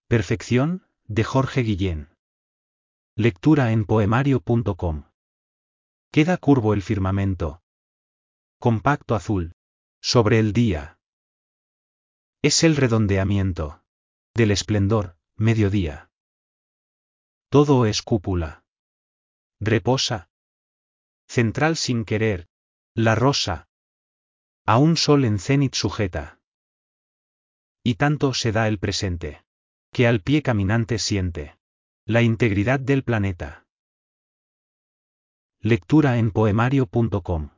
Perfección, de Jorge Guillén. Lectura en poemario.com. Queda curvo el firmamento. Compacto azul. Sobre el día. Es el redondeamiento. Del esplendor, mediodía. Todo es cúpula. Reposa. Central sin querer. La rosa. A un sol en cénit sujeta. Y tanto se da el presente. Que al pie caminante siente. La integridad del planeta. Lectura en poemario.com.